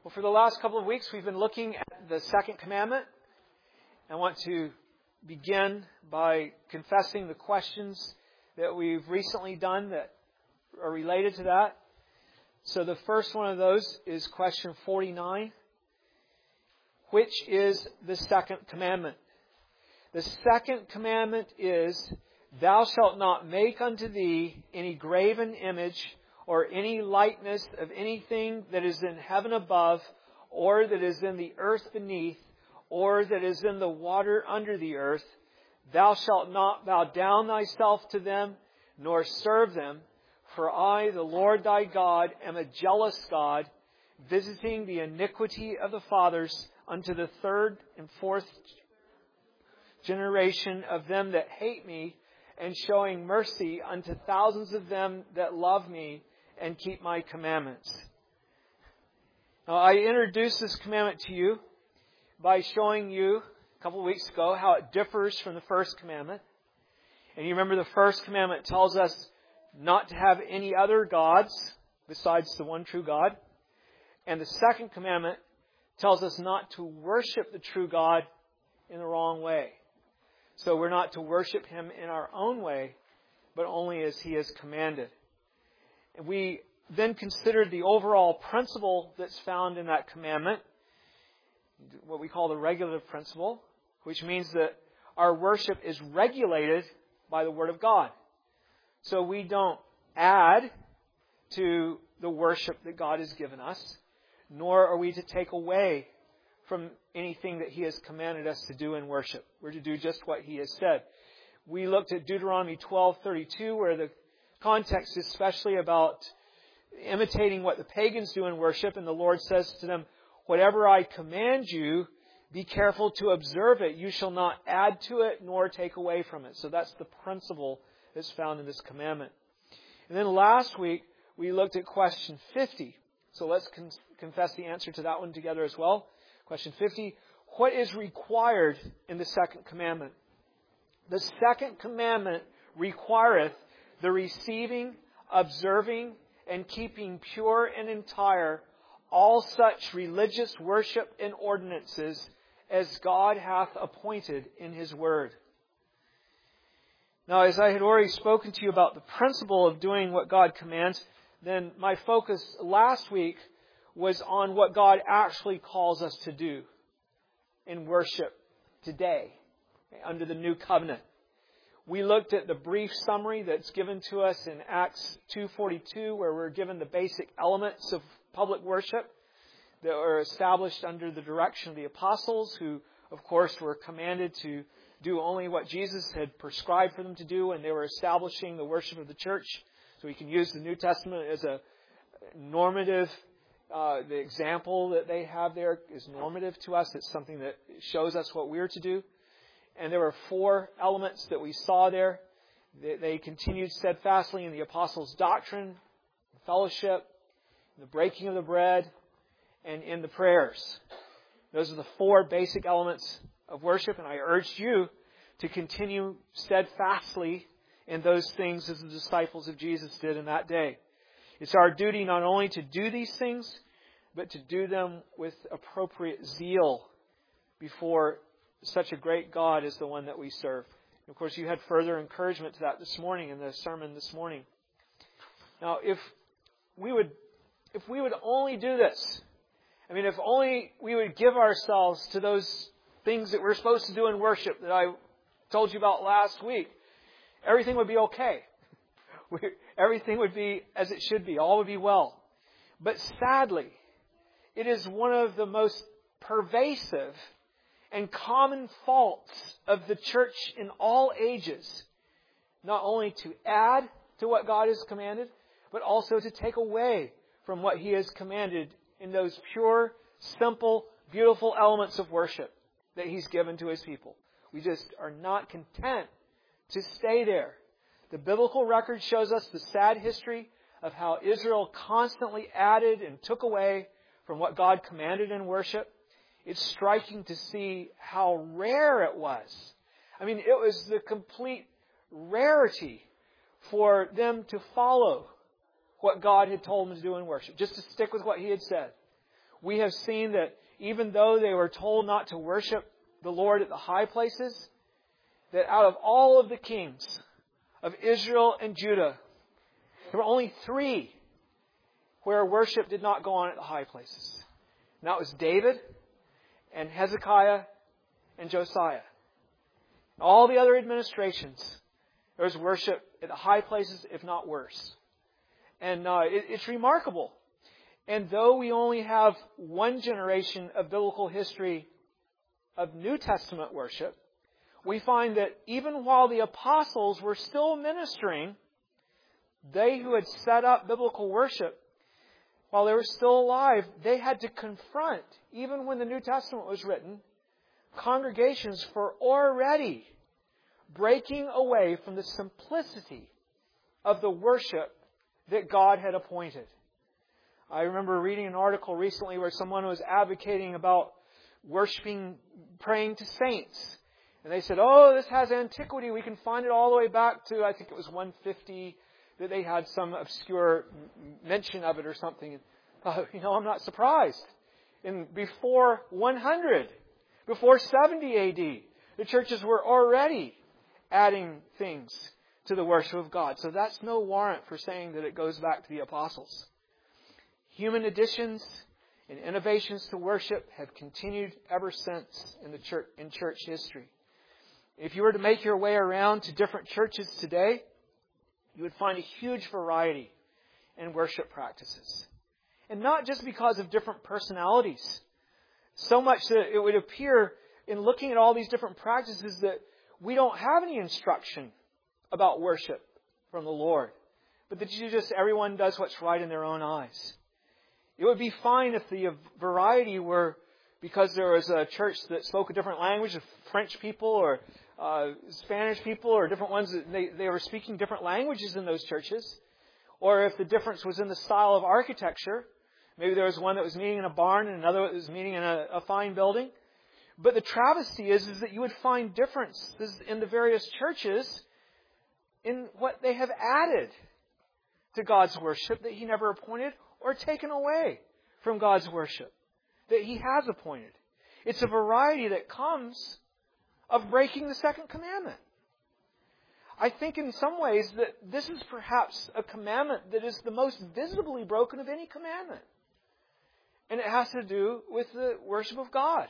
Well, for the last couple of weeks, we've been looking at the second commandment. I want to begin by confessing the questions that we've recently done that are related to that. So the first one of those is question 49. Which is the second commandment? The second commandment is, "Thou shalt not make unto thee any graven image or any likeness of anything that is in heaven above, or that is in the earth beneath, or that is in the water under the earth. Thou shalt not bow down thyself to them, nor serve them. For I, the Lord thy God, am a jealous God, visiting the iniquity of the fathers unto the third and fourth generation of them that hate me, and showing mercy unto thousands of them that love me and keep my commandments." Now, I introduced this commandment to you by showing you a couple of weeks ago how it differs from the first commandment. And you remember the first commandment tells us not to have any other gods besides the one true God. And the second commandment tells us not to worship the true God in the wrong way. So we're not to worship Him in our own way, but only as He has commanded. And we then considered the overall principle that's found in that commandment, what we call the regulative principle, which means that our worship is regulated by the Word of God. So we don't add to the worship that God has given us, nor are we to take away from anything that He has commanded us to do in worship. We're to do just what He has said. We looked at Deuteronomy 12:32, where the context is especially about imitating what the pagans do in worship, and the Lord says to them, "Whatever I command you, be careful to observe it. You shall not add to it nor take away from it." So that's the principle that's found in this commandment. And then last week, we looked at question 50. So let's confess the answer to that one together as well. Question 50, what is required in the second commandment? The second commandment requireth the receiving, observing, and keeping pure and entire all such religious worship and ordinances as God hath appointed in His Word. Now, as I had already spoken to you about the principle of doing what God commands, then my focus last week was on what God actually calls us to do in worship today under the new covenant. We looked at the brief summary that's given to us in Acts 2:42, where we're given the basic elements of public worship that were established under the direction of the apostles, who, of course, were commanded to do only what Jesus had prescribed for them to do, and they were establishing the worship of the church. So we can use the New Testament as a normative. The example that they have there is normative to us. It's something that shows us what we're to do. And there were 4 elements that we saw there. They continued steadfastly in the apostles' doctrine, fellowship, the breaking of the bread, and in the prayers. Those are the 4 basic elements of worship, and I urged you to continue steadfastly in those things as the disciples of Jesus did in that day. It's our duty not only to do these things, but to do them with appropriate zeal before such a great God as the one that we serve. And of course, you had further encouragement to that this morning in the sermon this morning. Now, if we would only do this, if only we would give ourselves to those things that we're supposed to do in worship that I told you about last week, everything would be okay. Everything would be as it should be. All would be well. But sadly, it is one of the most pervasive and common faults of the church in all ages, not only to add to what God has commanded, but also to take away from what He has commanded in those pure, simple, beautiful elements of worship that He's given to His people. We just are not content to stay there. The biblical record shows us the sad history of how Israel constantly added and took away from what God commanded in worship. It's striking to see how rare it was. It was the complete rarity for them to follow what God had told them to do in worship, just to stick with what He had said. We have seen that even though they were told not to worship the Lord at the high places, that out of all of the kings of Israel and Judah, there were only 3 where worship did not go on at the high places. And that was David and Hezekiah and Josiah. All the other administrations, there was worship at the high places, if not worse. And it's remarkable. And though we only have one generation of biblical history of New Testament worship, we find that even while the apostles were still ministering, they who had set up biblical worship, while they were still alive, they had to confront, even when the New Testament was written, congregations for already breaking away from the simplicity of the worship that God had appointed. I remember reading an article recently where someone was advocating about worshiping, praying to saints. And they said, oh, this has antiquity. We can find it all the way back to, I think it was 150, that they had some obscure mention of it or something. I'm not surprised. Before 100, before 70 AD, the churches were already adding things to the worship of God. So that's no warrant for saying that it goes back to the apostles. Human additions and innovations to worship have continued ever since in church history. If you were to make your way around to different churches today, you would find a huge variety in worship practices. And not just because of different personalities. So much that it would appear in looking at all these different practices that we don't have any instruction about worship from the Lord. But that everyone does what's right in their own eyes. It would be fine if the variety were because there was a church that spoke a different language, of French people or Spanish people or different ones, that they were speaking different languages in those churches. Or if the difference was in the style of architecture. Maybe there was one that was meeting in a barn and another that was meeting in a fine building. But the travesty is that you would find differences in the various churches in what they have added to God's worship that He never appointed, or taken away from God's worship that He has appointed. It's a variety that comes of breaking the second commandment. I think in some ways that this is perhaps a commandment that is the most visibly broken of any commandment. And it has to do with the worship of God.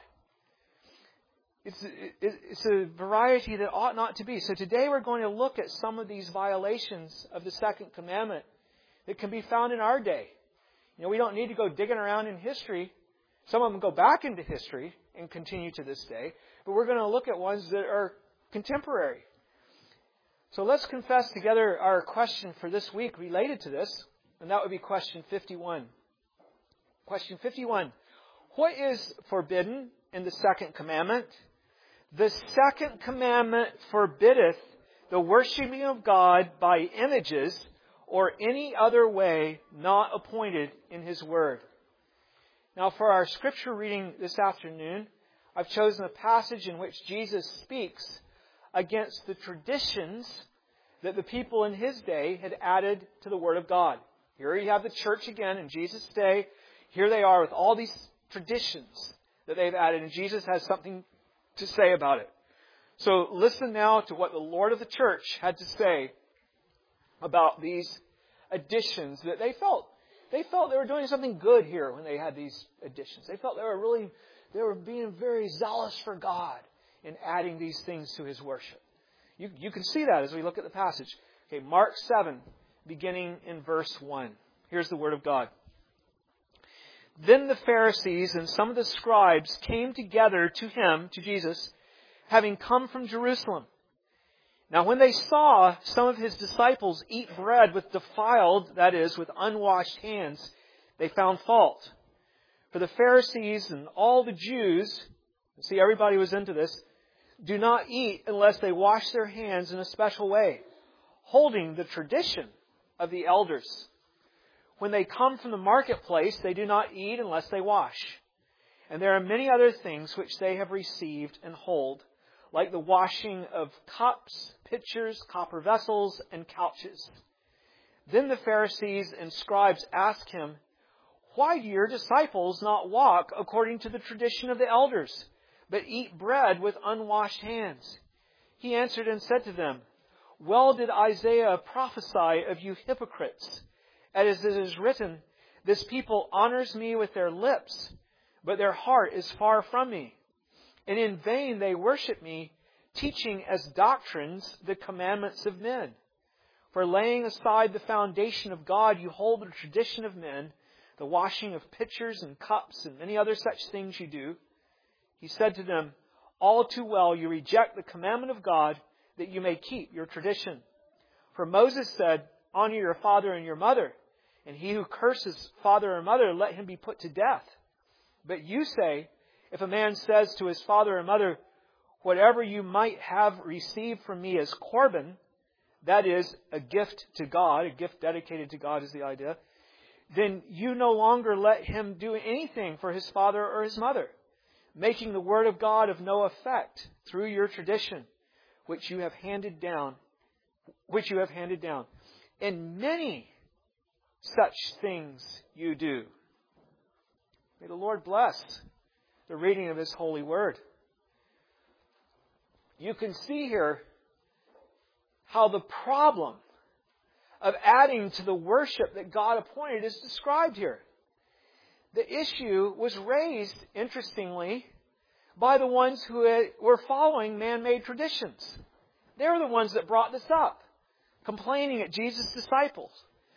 It's a variety that ought not to be. So today we're going to look at some of these violations of the second commandment that can be found in our day. We don't need to go digging around in history. Some of them go back into history and continue to this day. But we're going to look at ones that are contemporary. So let's confess together our question for this week related to this. And that would be question 51. Question 51. What is forbidden in the second commandment? The second commandment forbiddeth the worshiping of God by images or any other way not appointed in His Word. Now for our scripture reading this afternoon, I've chosen a passage in which Jesus speaks against the traditions that the people in His day had added to the Word of God. Here you have the church again in Jesus' day. Here they are with all these traditions that they've added, and Jesus has something to say about it. So listen now to what the Lord of the church had to say about these additions that they felt. They felt they were doing something good here when they had these additions. They felt they were being very zealous for God in adding these things to His worship. You can see that as we look at the passage. Okay, Mark 7, beginning in verse 1. Here's the Word of God. Then the Pharisees and some of the scribes came together to Him, to Jesus, having come from Jerusalem. Now when they saw some of His disciples eat bread with defiled, that is, with unwashed hands, they found fault. For the Pharisees and all the Jews, see everybody was into this, do not eat unless they wash their hands in a special way, holding the tradition of the elders. When they come from the marketplace, they do not eat unless they wash. And there are many other things which they have received and hold, like the washing of cups, pitchers, copper vessels, and couches. Then the Pharisees and scribes asked Him, why do your disciples not walk according to the tradition of the elders, but eat bread with unwashed hands?" He answered and said to them, "Well did Isaiah prophesy of you hypocrites, as it is written, 'This people honors me with their lips, but their heart is far from me. And in vain they worship me, teaching as doctrines the commandments of men. For laying aside the foundation of God, you hold the tradition of men, the washing of pitchers and cups and many other such things you do.' He said to them, 'All too well you reject the commandment of God, that you may keep your tradition. For Moses said, honor your father and your mother, and he who curses father or mother, let him be put to death. But you say, if a man says to his father or mother, whatever you might have received from me as Corban,' that is, a gift to God, a gift dedicated to God is the idea, 'then you no longer let him do anything for his father or his mother, making the word of God of no effect through your tradition, which you have handed down. And many such things you do.'" May the Lord bless the reading of His holy word. You can see here how the problem of adding to the worship that God appointed is described here. The issue was raised, interestingly, by the ones who were following man-made traditions. They were the ones that brought this up, complaining at Jesus' disciples.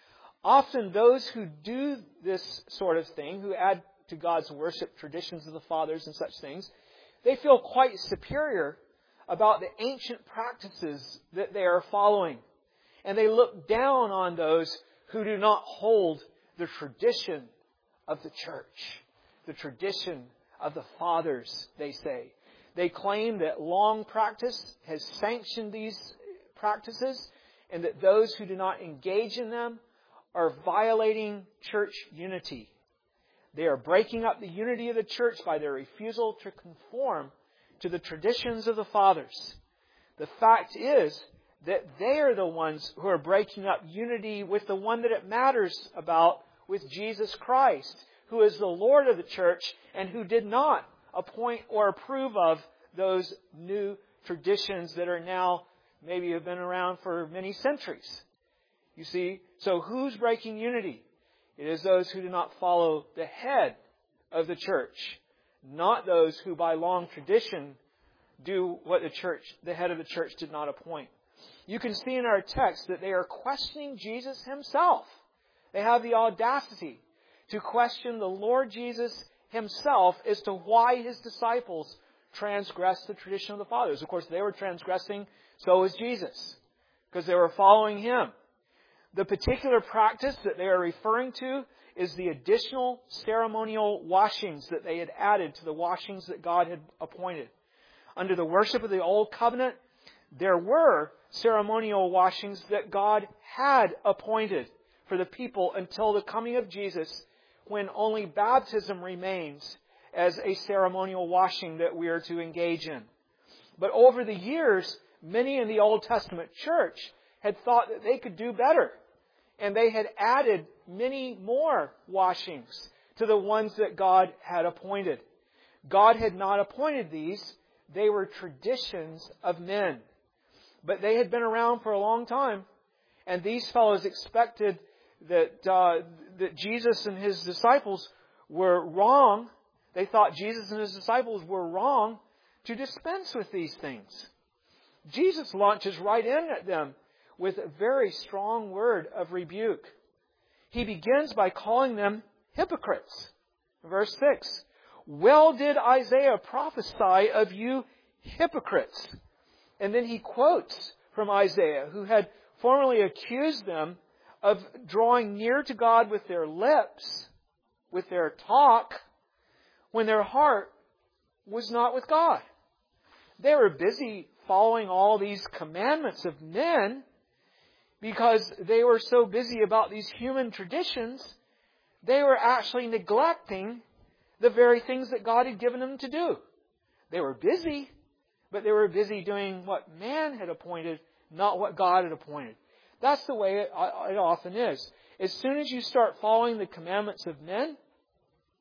Often those who do this sort of thing, who add to God's worship traditions of the fathers and such things, they feel quite superior about the ancient practices that they are following. And they look down on those who do not hold the tradition of the church, the tradition of the fathers, they say. They claim that long practice has sanctioned these practices, and that those who do not engage in them are violating church unity. They are breaking up the unity of the church by their refusal to conform to the traditions of the fathers. The fact is that they are the ones who are breaking up unity with the one that it matters about, with Jesus Christ, who is the Lord of the church and who did not appoint or approve of those new traditions that are now maybe have been around for many centuries. You see, so who's breaking unity? It is those who do not follow the head of the church, not those who by long tradition do what the head of the church did not appoint. You can see in our text that they are questioning Jesus Himself. They have the audacity to question the Lord Jesus Himself as to why His disciples transgressed the tradition of the fathers. Of course, they were transgressing, so was Jesus, because they were following Him. The particular practice that they are referring to is the additional ceremonial washings that they had added to the washings that God had appointed. Under the worship of the Old Covenant, there were ceremonial washings that God had appointed for the people until the coming of Jesus, when only baptism remains as a ceremonial washing that we are to engage in. But over the years, many in the Old Testament church had thought that they could do better. And they had added many more washings to the ones that God had appointed. God had not appointed these. They were traditions of men. But they had been around for a long time. And these fellows expected that Jesus and His disciples were wrong. They thought Jesus and His disciples were wrong to dispense with these things. Jesus launches right in at them with a very strong word of rebuke. He begins by calling them hypocrites. Verse 6, "Well did Isaiah prophesy of you hypocrites." And then he quotes from Isaiah, who had formerly accused them of drawing near to God with their lips, with their talk, when their heart was not with God. They were busy following all these commandments of men, because they were so busy about these human traditions, they were actually neglecting the very things that God had given them to do. They were busy, but they were busy doing what man had appointed, not what God had appointed. That's the way it often is. As soon as you start following the commandments of men,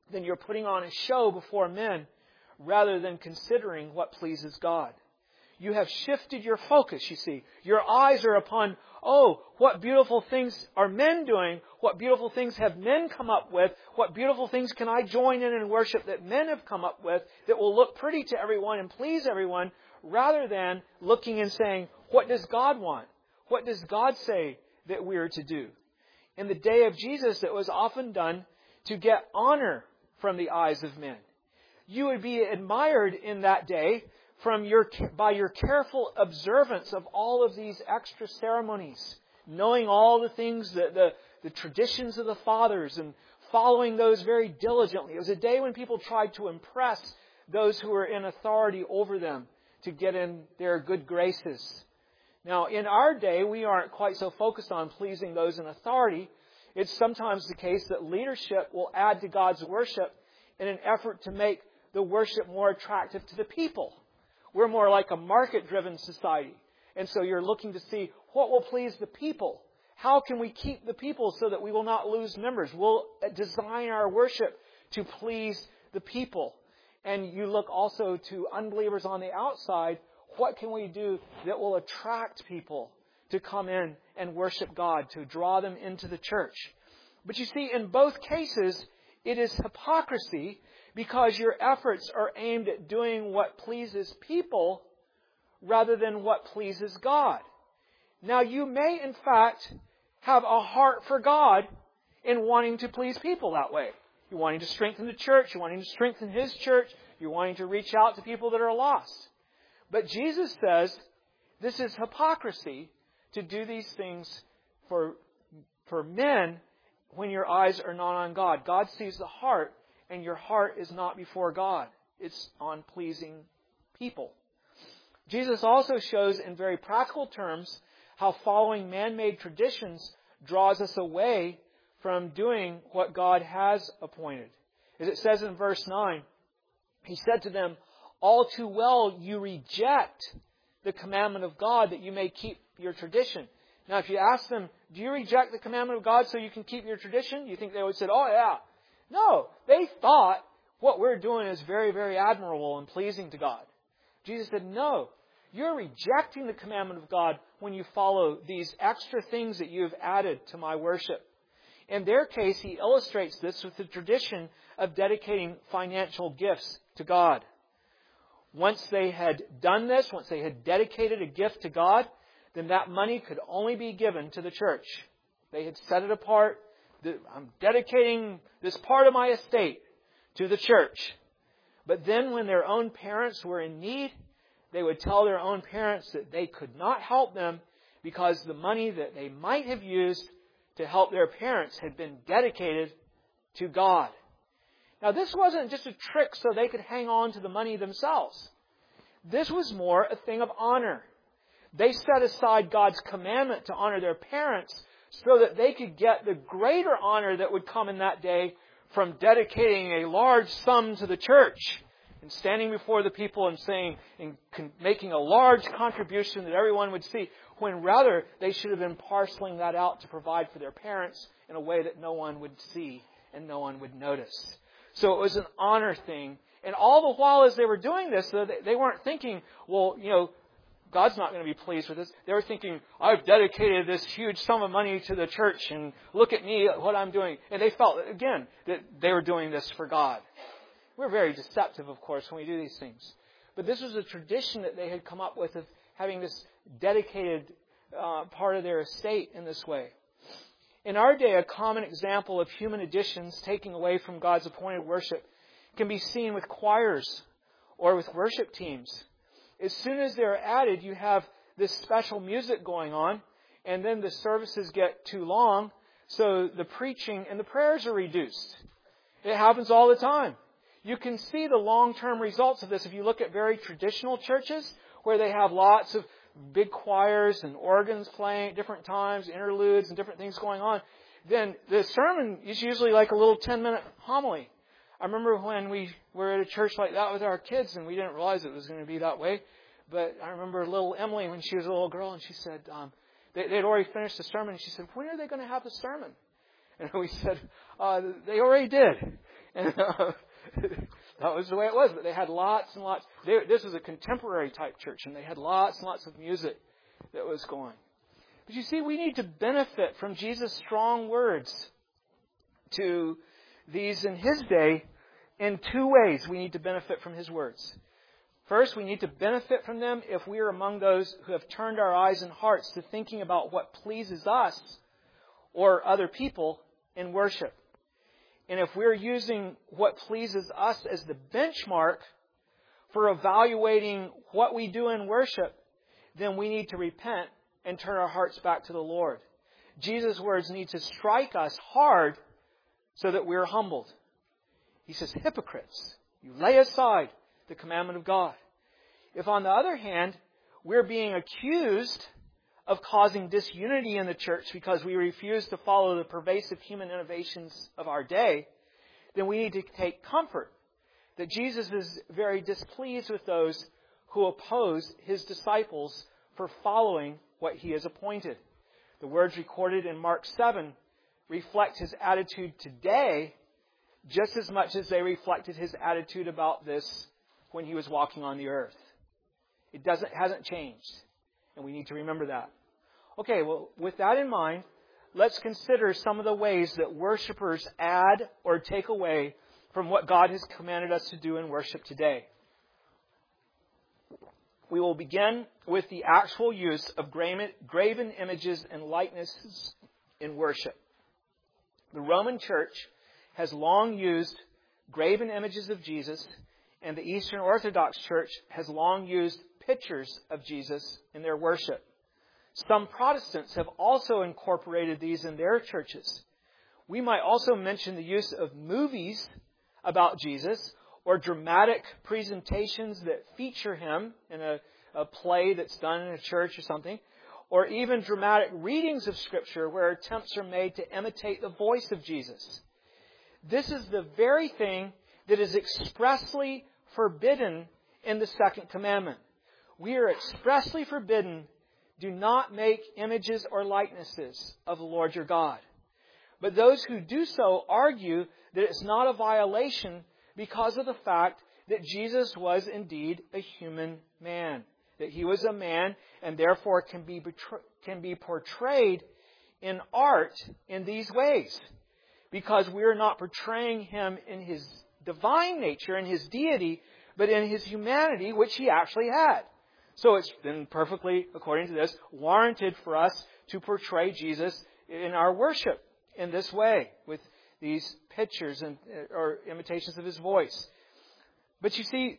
then you're putting on a show before men rather than considering what pleases God. You have shifted your focus, you see. Your eyes are upon, what beautiful things are men doing? What beautiful things have men come up with? What beautiful things can I join in and worship that men have come up with that will look pretty to everyone and please everyone, rather than looking and saying, what does God want? What does God say that we are to do? In the day of Jesus, it was often done to get honor from the eyes of men. You would be admired in that day by your careful observance of all of these extra ceremonies, knowing all the things, the traditions of the fathers, and following those very diligently. It was a day when people tried to impress those who were in authority over them to get in their good graces. Now, in our day, we aren't quite so focused on pleasing those in authority. It's sometimes the case that leadership will add to God's worship in an effort to make the worship more attractive to the people. We're more like a market-driven society. And so you're looking to see what will please the people. How can we keep the people so that we will not lose members? We'll design our worship to please the people. And you look also to unbelievers on the outside. What can we do that will attract people to come in and worship God, to draw them into the church? But you see, in both cases, it is hypocrisy, because your efforts are aimed at doing what pleases people rather than what pleases God. Now, you may, in fact, have a heart for God in wanting to please people that way. You're wanting to strengthen the church. You're wanting to strengthen His church. You're wanting to reach out to people that are lost. But Jesus says this is hypocrisy to do these things for men when your eyes are not on God. God sees the heart, and your heart is not before God. It's on pleasing people. Jesus also shows in very practical terms how following man-made traditions draws us away from doing what God has appointed. As it says in verse 9, He said to them, all too well you reject the commandment of God that you may keep your tradition. Now, if you ask them, do you reject the commandment of God so you can keep your tradition? You think they would say, oh yeah. No, they thought what we're doing is very, very admirable and pleasing to God. Jesus said, no, you're rejecting the commandment of God when you follow these extra things that you have added to my worship. In their case, He illustrates this with the tradition of dedicating financial gifts to God. Once they had done this, once they had dedicated a gift to God, then that money could only be given to the church. They had set it apart. I'm dedicating this part of my estate to the church. But then when their own parents were in need, they would tell their own parents that they could not help them because the money that they might have used to help their parents had been dedicated to God. Now, this wasn't just a trick so they could hang on to the money themselves. This was more a thing of honor. They set aside God's commandment to honor their parents so that they could get the greater honor that would come in that day from dedicating a large sum to the church and standing before the people and saying and making a large contribution that everyone would see, when rather they should have been parceling that out to provide for their parents in a way that no one would see and no one would notice. So it was an honor thing. And all the while as they were doing this, they weren't thinking, well, God's not going to be pleased with this. They were thinking, I've dedicated this huge sum of money to the church and look at me, what I'm doing. And they felt, again, that they were doing this for God. We're very deceptive, of course, when we do these things. But this was a tradition that they had come up with of having this dedicated part of their estate in this way. In our day, a common example of human additions taking away from God's appointed worship can be seen with choirs or with worship teams. As soon as they're added, you have this special music going on, and then the services get too long, so the preaching and the prayers are reduced. It happens all the time. You can see the long-term results of this if you look at very traditional churches where they have lots of big choirs and organs playing at different times, interludes and different things going on. Then the sermon is usually like a little 10-minute homily. I remember when we were at a church like that with our kids, and we didn't realize it was going to be that way. But I remember little Emily when she was a little girl, and she said, they'd already finished the sermon, and she said, when are they going to have the sermon? And we said, they already did. And that was the way it was. But they had lots and lots. This was a contemporary type church, and they had lots and lots of music that was going. But you see, we need to benefit from Jesus' strong words to these in His day in two ways. We need to benefit from His words. First, we need to benefit from them if we are among those who have turned our eyes and hearts to thinking about what pleases us or other people in worship. And if we're using what pleases us as the benchmark for evaluating what we do in worship, then we need to repent and turn our hearts back to the Lord. Jesus' words need to strike us hard so that we're humbled. He says, hypocrites, you lay aside the commandment of God. If on the other hand, we're being accused of causing disunity in the church because we refuse to follow the pervasive human innovations of our day, then we need to take comfort that Jesus is very displeased with those who oppose His disciples for following what He has appointed. The words recorded in Mark 7 reflect His attitude today just as much as they reflected His attitude about this when He was walking on the earth. It hasn't changed, and we need to remember that. Okay, well, with that in mind, let's consider some of the ways that worshipers add or take away from what God has commanded us to do in worship today. We will begin with the actual use of graven images and likenesses in worship. The Roman Church has long used graven images of Jesus, and the Eastern Orthodox Church has long used pictures of Jesus in their worship. Some Protestants have also incorporated these in their churches. We might also mention the use of movies about Jesus or dramatic presentations that feature Him in a play that's done in a church or something, or even dramatic readings of Scripture where attempts are made to imitate the voice of Jesus. This is the very thing that is expressly forbidden in the second commandment. We are expressly forbidden, do not make images or likenesses of the Lord your God. But those who do so argue that it's not a violation because of the fact that Jesus was indeed a human man. That He was a man and therefore can be portrayed in art in these ways. Because we are not portraying Him in His divine nature, in His deity, but in His humanity, which He actually had. So it's been perfectly, according to this, warranted for us to portray Jesus in our worship in this way, with these pictures or imitations of His voice. But you see,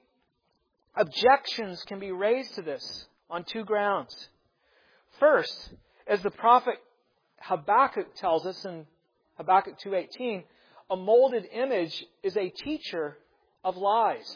objections can be raised to this on two grounds. First, as the prophet Habakkuk tells us in Habakkuk 2:18, a molded image is a teacher of lies.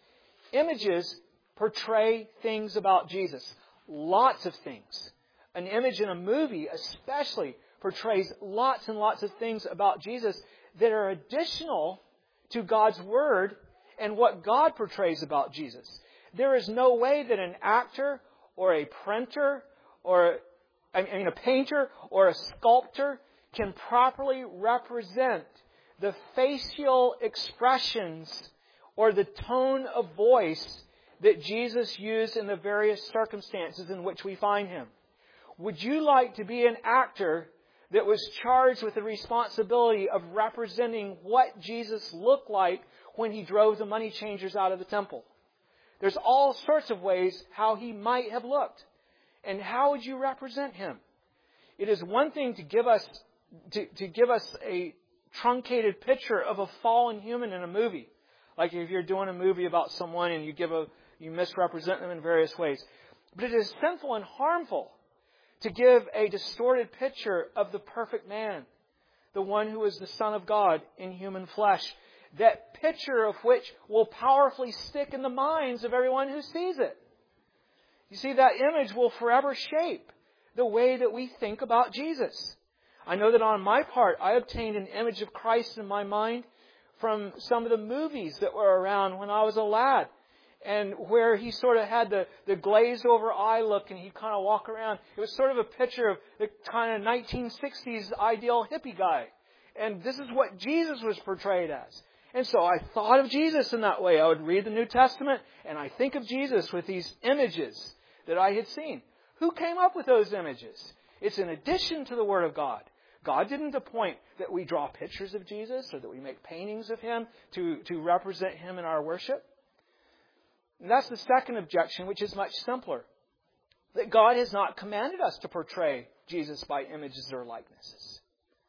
Images portray things about Jesus. Lots of things. An image in a movie especially portrays lots and lots of things about Jesus that are additional to God's Word and what God portrays about Jesus. There is no way that an actor or a printer or a painter or a sculptor can properly represent the facial expressions or the tone of voice that Jesus used in the various circumstances in which we find Him. Would you like to be an actor that was charged with the responsibility of representing what Jesus looked like when He drove the money changers out of the temple? There's all sorts of ways how He might have looked. And how would you represent Him? It is one thing to give us a truncated picture of a fallen human in a movie. Like if you're doing a movie about someone and you misrepresent them in various ways. But it is sinful and harmful to give a distorted picture of the perfect man, the one who is the Son of God in human flesh. That picture of which will powerfully stick in the minds of everyone who sees it. You see, that image will forever shape the way that we think about Jesus. I know that on my part, I obtained an image of Christ in my mind from some of the movies that were around when I was a lad. And where He sort of had the glazed over eye look and He'd kind of walk around. It was sort of a picture of the kind of 1960s ideal hippie guy. And this is what Jesus was portrayed as. And so I thought of Jesus in that way. I would read the New Testament and I think of Jesus with these images that I had seen. Who came up with those images? It's in addition to the Word of God. God didn't appoint that we draw pictures of Jesus or that we make paintings of Him to represent Him in our worship. And that's the second objection, which is much simpler. That God has not commanded us to portray Jesus by images or likenesses.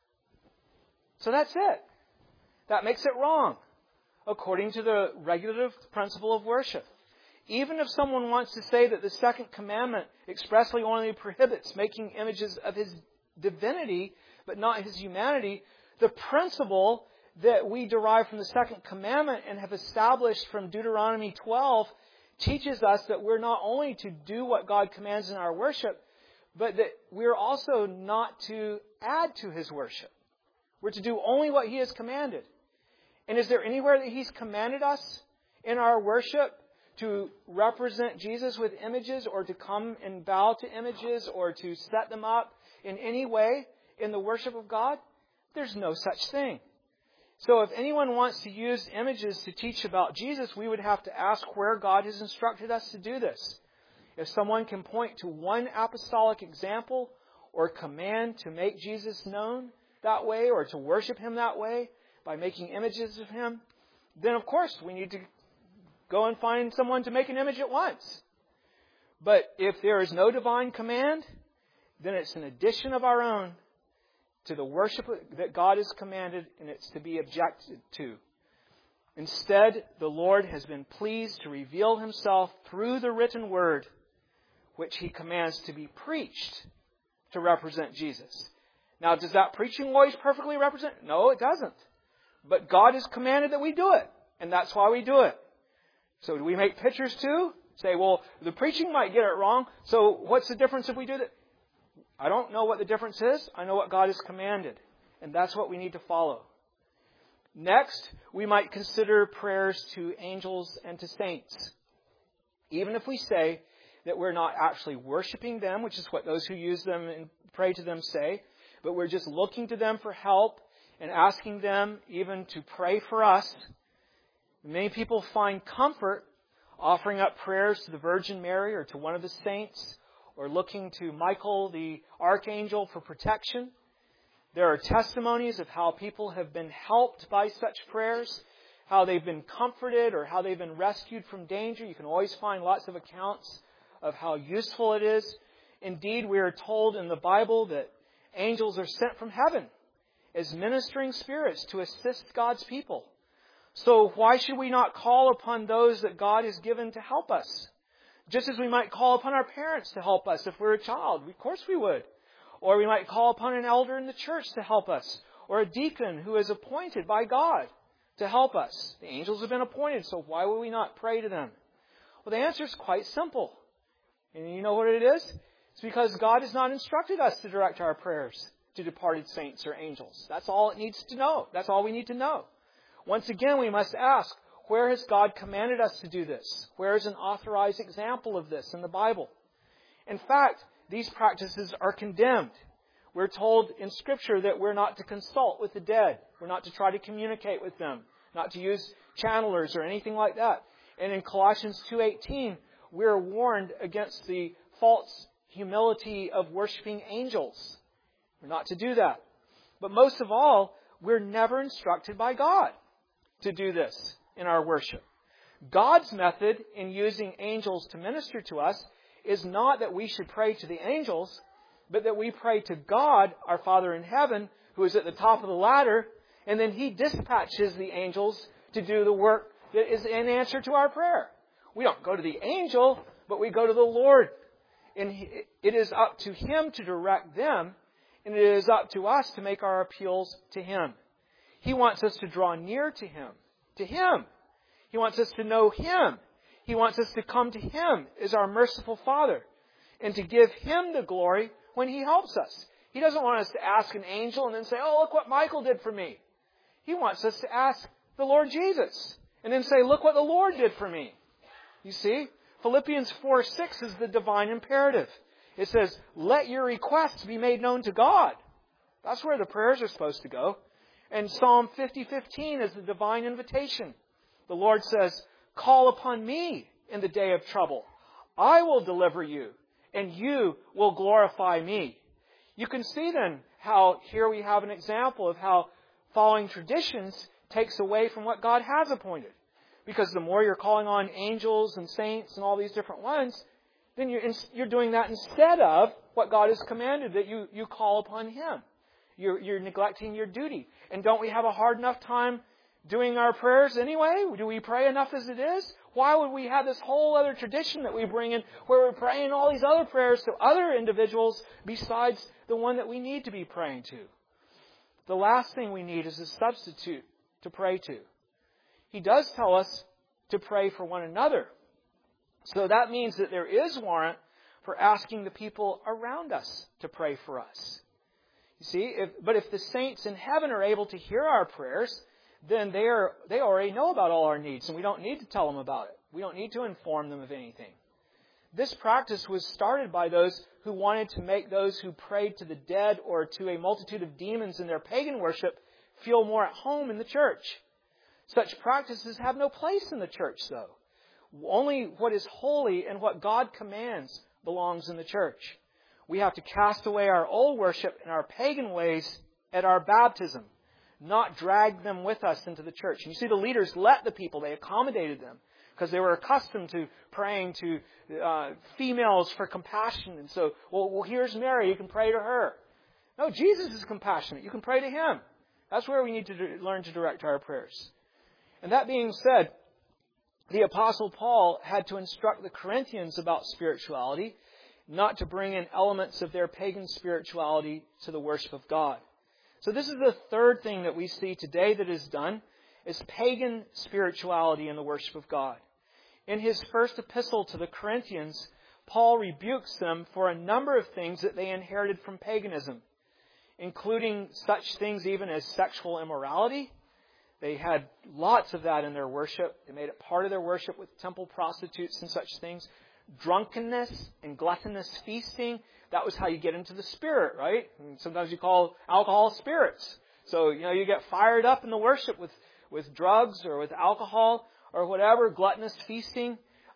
So that's it. That makes it wrong, according to the regulative principle of worship. Even if someone wants to say that the second commandment expressly only prohibits making images of His divinity, but not His humanity, the principle that we derive from the second commandment and have established from Deuteronomy 12 teaches us that we're not only to do what God commands in our worship, but that we're also not to add to His worship. We're to do only what He has commanded. And is there anywhere that He's commanded us in our worship to represent Jesus with images or to come and bow to images or to set them up in any way in the worship of God? There's no such thing. So if anyone wants to use images to teach about Jesus, we would have to ask where God has instructed us to do this. If someone can point to one apostolic example or command to make Jesus known that way or to worship Him that way by making images of Him, then of course we need to go and find someone to make an image at once. But if there is no divine command, then it's an addition of our own to the worship that God has commanded, and it's to be objected to. Instead, the Lord has been pleased to reveal Himself through the written word, which He commands to be preached to represent Jesus. Now, does that preaching always perfectly represent? No, it doesn't. But God has commanded that we do it, and that's why we do it. So do we make pictures too? Say, well, the preaching might get it wrong, so what's the difference if we do that? I don't know what the difference is. I know what God has commanded. And that's what we need to follow. Next, we might consider prayers to angels and to saints. Even if we say that we're not actually worshiping them, which is what those who use them and pray to them say, but we're just looking to them for help and asking them even to pray for us. Many people find comfort offering up prayers to the Virgin Mary or to one of the saints, or looking to Michael the Archangel for protection. There are testimonies of how people have been helped by such prayers, how they've been comforted or how they've been rescued from danger. You can always find lots of accounts of how useful it is. Indeed, we are told in the Bible that angels are sent from heaven as ministering spirits to assist God's people. So why should we not call upon those that God has given to help us? Just as we might call upon our parents to help us if we're a child. Of course we would. Or we might call upon an elder in the church to help us. Or a deacon who is appointed by God to help us. The angels have been appointed, so why would we not pray to them? Well, the answer is quite simple. And you know what it is? It's because God has not instructed us to direct our prayers to departed saints or angels. That's all it needs to know. That's all we need to know. Once again, we must ask, where has God commanded us to do this? Where is an authorized example of this in the Bible? In fact, these practices are condemned. We're told in Scripture that we're not to consult with the dead. We're not to try to communicate with them. Not to use channelers or anything like that. And in Colossians 2:18, we're warned against the false humility of worshiping angels. We're not to do that. But most of all, we're never instructed by God to do this in our worship. God's method in using angels to minister to us is not that we should pray to the angels, but that we pray to God, our Father in heaven, who is at the top of the ladder, and then He dispatches the angels to do the work that is in answer to our prayer. We don't go to the angel, but we go to the Lord. And it is up to Him to direct them, and it is up to us to make our appeals to Him. He wants us to draw near to Him. To Him. He wants us to know Him. He wants us to come to Him as our merciful Father and to give Him the glory when He helps us. He doesn't want us to ask an angel and then say, oh, look what Michael did for me. He wants us to ask the Lord Jesus and then say, look what the Lord did for me. You see, Philippians 4:6 is the divine imperative. It says, let your requests be made known to God. That's where the prayers are supposed to go. And Psalm 50:15 is the divine invitation. The Lord says, call upon me in the day of trouble. I will deliver you, and you will glorify me. You can see then how here we have an example of how following traditions takes away from what God has appointed. Because the more you're calling on angels and saints and all these different ones, then you're doing that instead of what God has commanded, that you call upon Him. You're neglecting your duty. And don't we have a hard enough time doing our prayers anyway? Do we pray enough as it is? Why would we have this whole other tradition that we bring in where we're praying all these other prayers to other individuals besides the one that we need to be praying to? The last thing we need is a substitute to pray to. He does tell us to pray for one another. So that means that there is warrant for asking the people around us to pray for us. You see, if the saints in heaven are able to hear our prayers, then they already know about all our needs, and we don't need to tell them about it. We don't need to inform them of anything. This practice was started by those who wanted to make those who prayed to the dead or to a multitude of demons in their pagan worship feel more at home in the church. Such practices have no place in the church, though. Only what is holy and what God commands belongs in the church. We have to cast away our old worship and our pagan ways at our baptism, not drag them with us into the church. And you see, the leaders let the people, they accommodated them, because they were accustomed to praying to females for compassion. And so, well, here's Mary, you can pray to her. No, Jesus is compassionate. You can pray to Him. That's where we need to learn to direct our prayers. And that being said, the Apostle Paul had to instruct the Corinthians about spirituality, not to bring in elements of their pagan spirituality to the worship of God. So this is the third thing that we see today that is done, is pagan spirituality in the worship of God. In his first epistle to the Corinthians, Paul rebukes them for a number of things that they inherited from paganism, including such things even as sexual immorality. They had lots of that in their worship. They made it part of their worship with temple prostitutes and such things. Drunkenness and gluttonous feasting. That was how you get into the spirit, right? And sometimes you call alcohol spirits. So, you get fired up in the worship with drugs or with alcohol or whatever, gluttonous feasting.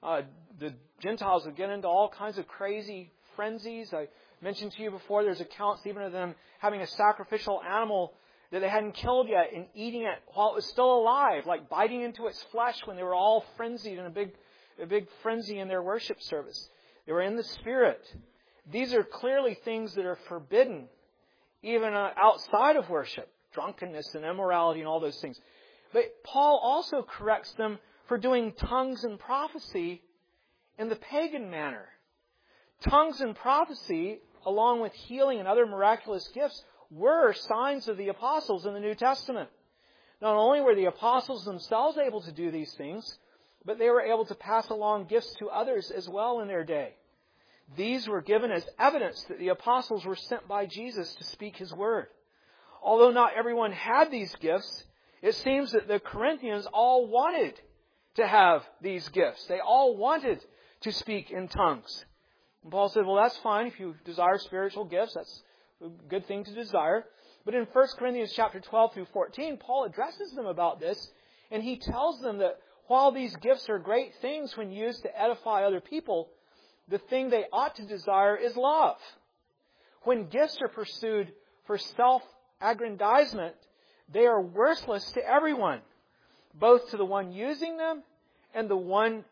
The Gentiles would get into all kinds of crazy frenzies. I mentioned to you before, there's accounts even of them having a sacrificial animal that they hadn't killed yet and eating it while it was still alive, like biting into its flesh when they were all frenzied in a big frenzy in their worship service. They were in the Spirit. These are clearly things that are forbidden, even outside of worship, drunkenness and immorality and all those things. But Paul also corrects them for doing tongues and prophecy in the pagan manner. Tongues and prophecy, along with healing and other miraculous gifts, were signs of the apostles in the New Testament. Not only were the apostles themselves able to do these things, but they were able to pass along gifts to others as well in their day. These were given as evidence that the apostles were sent by Jesus to speak His word. Although not everyone had these gifts, it seems that the Corinthians all wanted to have these gifts. They all wanted to speak in tongues. And Paul said, well, that's fine. If you desire spiritual gifts, that's a good thing to desire. But in 1 Corinthians chapter 12 through 14, Paul addresses them about this, and he tells them that while these gifts are great things when used to edify other people, the thing they ought to desire is love. When gifts are pursued for self-aggrandizement, they are worthless to everyone, both to the one using them and the ones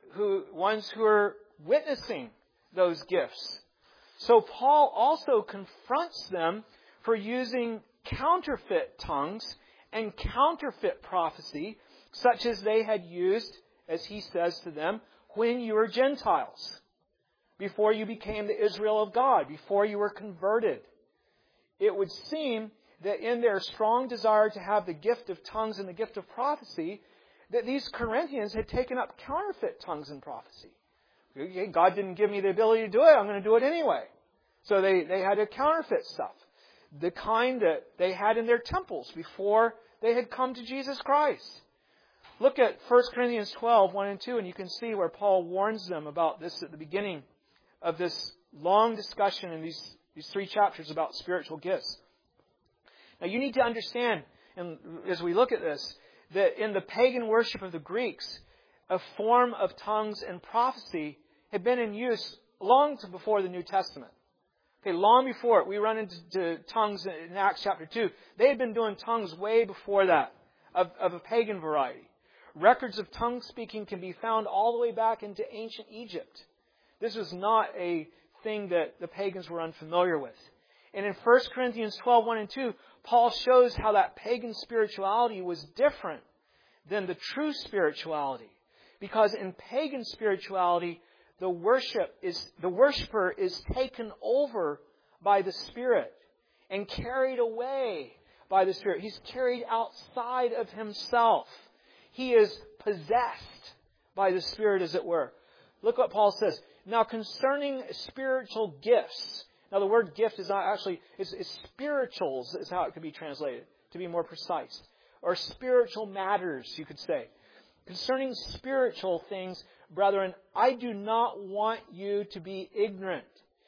who are witnessing those gifts. So Paul also confronts them for using counterfeit tongues and counterfeit prophecy, such as they had used, as he says to them, when you were Gentiles, before you became the Israel of God, before you were converted. It would seem that in their strong desire to have the gift of tongues and the gift of prophecy, that these Corinthians had taken up counterfeit tongues and prophecy. God didn't give me the ability to do it, I'm going to do it anyway. So they had to counterfeit stuff. The kind that they had in their temples before they had come to Jesus Christ. Look at 1 Corinthians 12, 1 and 2, and you can see where Paul warns them about this at the beginning of this long discussion in these 3 chapters about spiritual gifts. Now you need to understand and as we look at this, that in the pagan worship of the Greeks, a form of tongues and prophecy had been in use long before the New Testament. Okay, long before we run into tongues in Acts chapter 2, they had been doing tongues way before that, of a pagan variety. Records of tongue speaking can be found all the way back into ancient Egypt. This was not a thing that the pagans were unfamiliar with. And in 1 Corinthians 12, 1 and 2, Paul shows how that pagan spirituality was different than the true spirituality. Because in pagan spirituality, the worshiper is taken over by the Spirit and carried away by the Spirit. He's carried outside of himself. He is possessed by the Spirit, as it were. Look what Paul says. Now, concerning spiritual gifts. Now, the word gift is not actually, it's spirituals is how it could be translated, to be more precise. Or spiritual matters, you could say. Concerning spiritual things, brethren, I do not want you to be ignorant.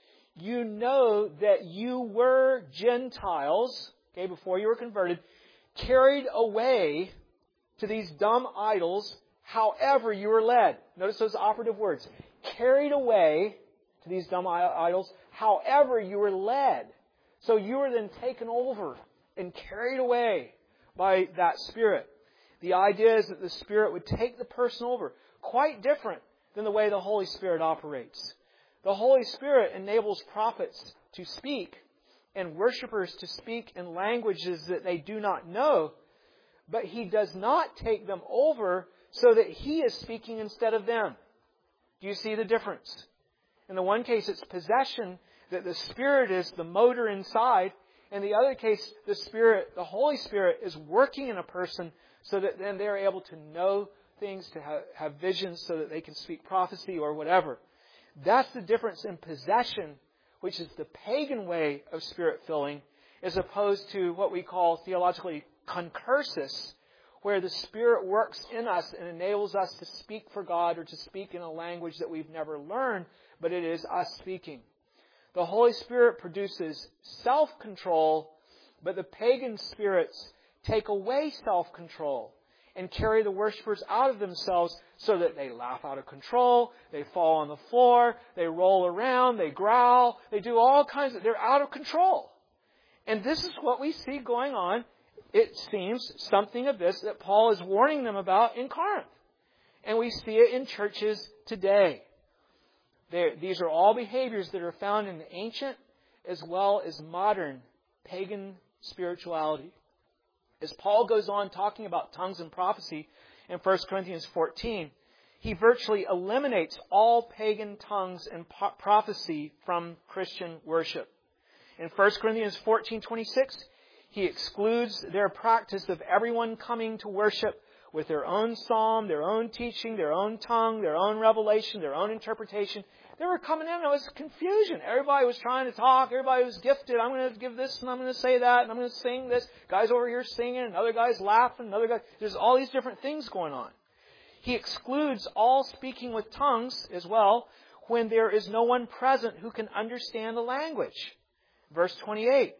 You know that you were Gentiles, okay, before you were converted, carried away to these dumb idols, however you were led. Notice those operative words. Carried away to these dumb idols, however you were led. So you were then taken over and carried away by that Spirit. The idea is that the Spirit would take the person over. Quite different than the way the Holy Spirit operates. The Holy Spirit enables prophets to speak and worshipers to speak in languages that they do not know, but He does not take them over so that He is speaking instead of them. Do you see the difference? In the one case, it's possession, that the Spirit is the motor inside. In the other case, the Spirit, the Holy Spirit, is working in a person so that then they're able to know things, to have visions so that they can speak prophecy or whatever. That's the difference in possession, which is the pagan way of Spirit filling, as opposed to what we call theologically concursus, where the Spirit works in us and enables us to speak for God or to speak in a language that we've never learned, but it is us speaking. The Holy Spirit produces self-control, but the pagan spirits take away self-control and carry the worshipers out of themselves so that they laugh out of control, they fall on the floor, they roll around, they growl, they do all kinds of... They're out of control. And this is what we see going on, it seems, something of this that Paul is warning them about in Corinth. And we see it in churches today. These are all behaviors that are found in the ancient as well as modern pagan spirituality. As Paul goes on talking about tongues and prophecy in 1 Corinthians 14, he virtually eliminates all pagan tongues and prophecy from Christian worship. In 1 Corinthians 14:26, he excludes their practice of everyone coming to worship with their own psalm, their own teaching, their own tongue, their own revelation, their own interpretation. They were coming in, and it was confusion. Everybody was trying to talk. Everybody was gifted. I'm going to give this, and I'm going to say that, and I'm going to sing this. Guys over here singing, and other guys laughing, another guy. There's all these different things going on. He excludes all speaking with tongues as well when there is no one present who can understand the language. Verse 28.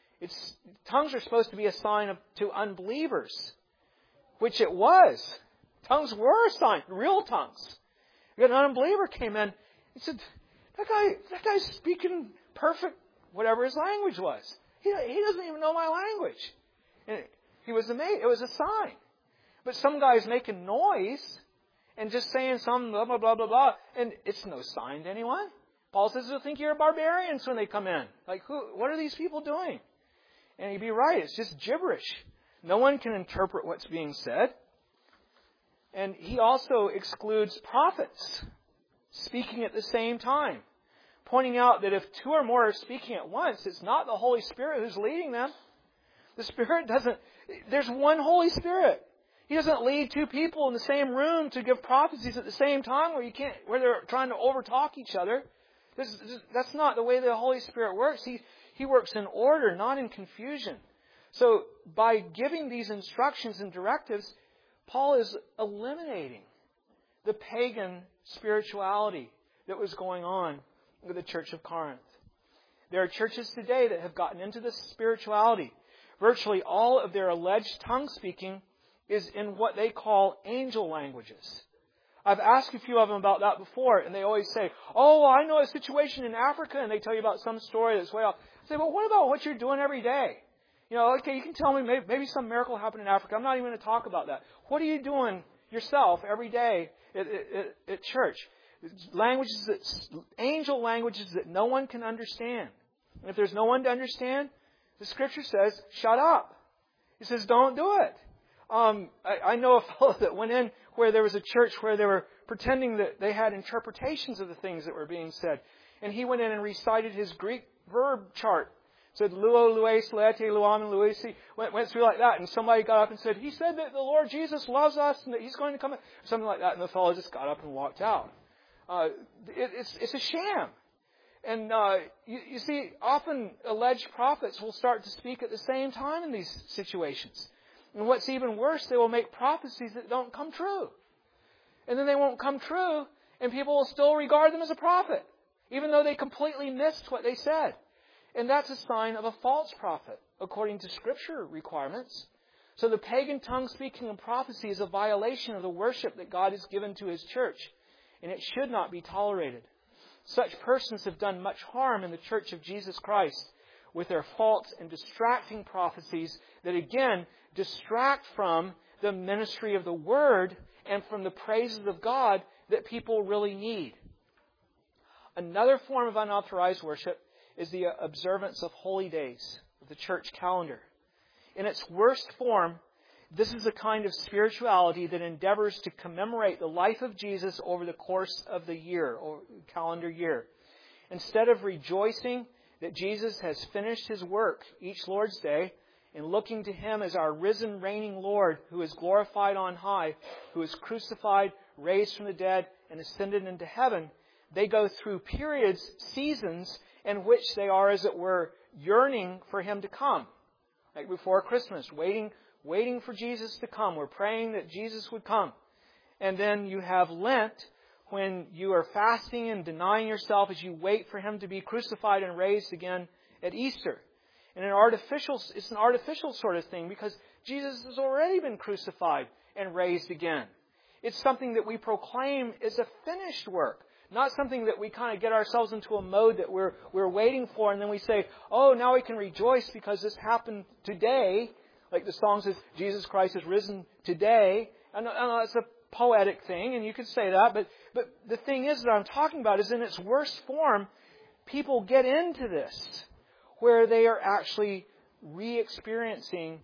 Tongues are supposed to be a sign to unbelievers, which it was. Tongues were a sign, real tongues. An unbeliever came in. He said, that guy's speaking perfect, whatever his language was. He doesn't even know my language. And he was amazed. It was a sign. But some guy's making noise and just saying some blah, blah, blah, blah, blah. And it's no sign to anyone. Paul says they'll think you're barbarians when they come in. Like, what are these people doing? And he'd be right. It's just gibberish. No one can interpret what's being said. And he also excludes prophets speaking at the same time, pointing out that if two or more are speaking at once, it's not the Holy Spirit who's leading them. The Spirit doesn't... There's one Holy Spirit. He doesn't lead two people in the same room to give prophecies at the same time where they're trying to overtalk each other. That's not the way the Holy Spirit works. He works in order, not in confusion. So by giving these instructions and directives, Paul is eliminating the pagan spirituality that was going on with the church of Corinth. There are churches today that have gotten into this spirituality. virtually all of their alleged tongue speaking is in what they call angel languages. I've asked a few of them about that before, and they always say, oh, I know a situation in Africa, and they tell you about some story that's way off. I say, well, what about what you're doing every day? Okay, you can tell me maybe some miracle happened in Africa. I'm not even going to talk about that. What are you doing yourself every day at church? Angel languages that no one can understand. And if there's no one to understand, the Scripture says, shut up. He says, don't do it. I know a fellow that went in where there was a church where they were pretending that they had interpretations of the things that were being said. And he went in and recited his Greek verb chart. Said, luo, lues, luete, luam, and luisi. Went through like that. And somebody got up and said, he said that the Lord Jesus loves us and that He's going to come. Something like that. And the fellow just got up and walked out. It's a sham. And you see, often alleged prophets will start to speak at the same time in these situations. And what's even worse, they will make prophecies that don't come true. And then they won't come true, and people will still regard them as a prophet, even though they completely missed what they said. And that's a sign of a false prophet, according to Scripture requirements. So the pagan tongue speaking and prophecy is a violation of the worship that God has given to His church, and it should not be tolerated. Such persons have done much harm in the Church of Jesus Christ with their false and distracting prophecies that, again, distract from the ministry of the Word and from the praises of God that people really need. Another form of unauthorized worship is the observance of holy days, of the church calendar. In its worst form, this is a kind of spirituality that endeavors to commemorate the life of Jesus over the course of the year, or calendar year. Instead of rejoicing that Jesus has finished His work each Lord's Day and looking to Him as our risen, reigning Lord who is glorified on high, who is crucified, raised from the dead, and ascended into heaven, they go through periods, seasons, in which they are, as it were, yearning for Him to come. Like before Christmas, waiting for Jesus to come. We're praying that Jesus would come. And then you have Lent, when you are fasting and denying yourself as you wait for Him to be crucified and raised again at Easter. And it's an artificial sort of thing because Jesus has already been crucified and raised again. It's something that we proclaim is a finished work, not something that we kind of get ourselves into a mode that we're waiting for, and then we say, oh, now we can rejoice because this happened today. Like the song says, Jesus Christ is risen today. I know it's a poetic thing, and you could say that, but the thing is that I'm talking about is in its worst form, people get into this, where they are actually re-experiencing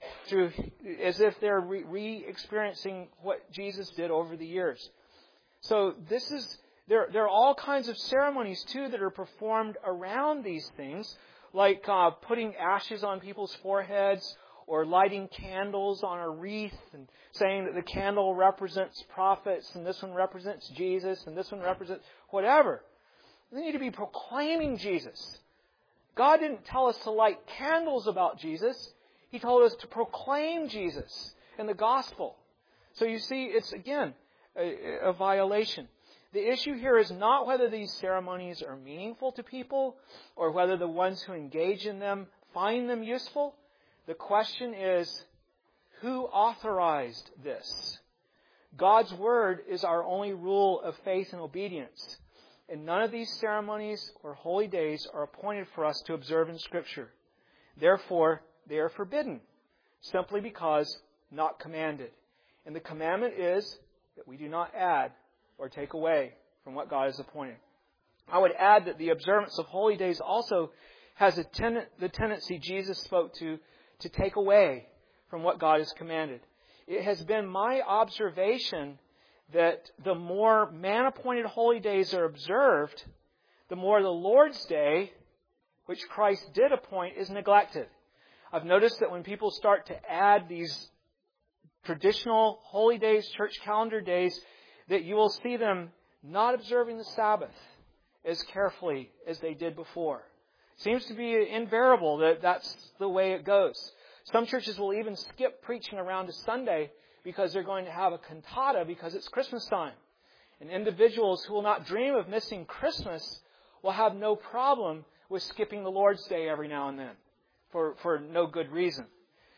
as if they're re-experiencing what Jesus did over the years. So there are all kinds of ceremonies too that are performed around these things, like putting ashes on people's foreheads, or lighting candles on a wreath and saying that the candle represents prophets and this one represents Jesus and this one represents whatever. We need to be proclaiming Jesus. God didn't tell us to light candles about Jesus. He told us to proclaim Jesus and the gospel. So you see, it's again a violation. The issue here is not whether these ceremonies are meaningful to people or whether the ones who engage in them find them useful. The question is, who authorized this? God's Word is our only rule of faith and obedience. And none of these ceremonies or holy days are appointed for us to observe in Scripture. Therefore, they are forbidden, simply because not commanded. And the commandment is that we do not add or take away from what God has appointed. I would add that the observance of holy days also has the tendency Jesus spoke to take away from what God has commanded. It has been my observation that the more man-appointed holy days are observed, the more the Lord's Day, which Christ did appoint, is neglected. I've noticed that when people start to add these traditional holy days, church calendar days, that you will see them not observing the Sabbath as carefully as they did before. Seems to be invariable that that's the way it goes. Some churches will even skip preaching around a Sunday because they're going to have a cantata because it's Christmas time. And individuals who will not dream of missing Christmas will have no problem with skipping the Lord's Day every now and then for no good reason.